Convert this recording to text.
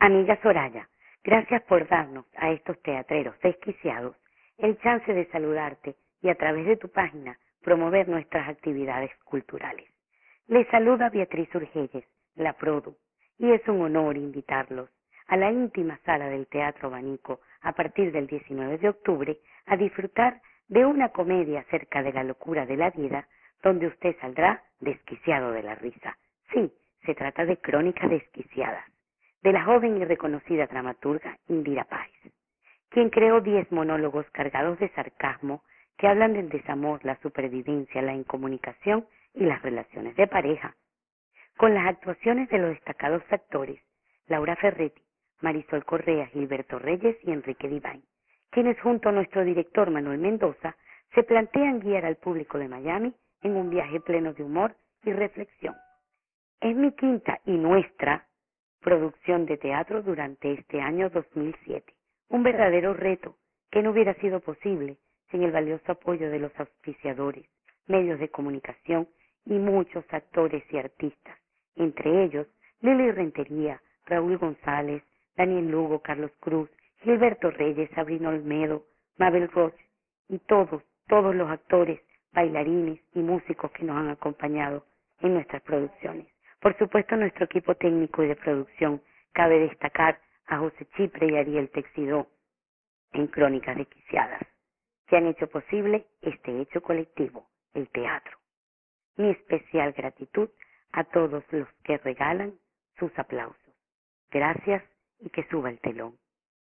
Amiga Soraya, gracias por darnos a estos teatreros desquiciados el chance de saludarte y a través de tu página promover nuestras actividades culturales. Les saluda Beatriz Urgelles, la Produ, y es un honor invitarlos a la íntima sala del Teatro Abanico a partir del 19 de octubre a disfrutar de una comedia acerca de la locura de la vida donde usted saldrá desquiciado de la risa. Sí, se trata de Crónicas Desquiciadas, de la joven y reconocida dramaturga Indira Páez, quien creó 10 monólogos cargados de sarcasmo que hablan del desamor, la supervivencia, la incomunicación y las relaciones de pareja, con las actuaciones de los destacados actores Laura Ferretti, Marisol Correa, Gilberto Reyes y Enrique Divine, quienes junto a nuestro director Manuel Mendoza se plantean guiar al público de Miami en un viaje pleno de humor y reflexión. Es mi quinta y nuestra producción de teatro durante este año 2007, un verdadero reto que no hubiera sido posible sin el valioso apoyo de los auspiciadores, medios de comunicación y muchos actores y artistas, entre ellos Lili Rentería, Raúl González, Daniel Lugo, Carlos Cruz, Gilberto Reyes, Sabrina Olmedo, Mabel Roche y todos los actores, bailarines y músicos que nos han acompañado en nuestras producciones. Por supuesto, nuestro equipo técnico y de producción, cabe destacar a José Chipre y Ariel Texidó en Crónicas Desquiciadas, que han hecho posible este hecho colectivo, el teatro. Mi especial gratitud a todos los que regalan sus aplausos. Gracias y que suba el telón.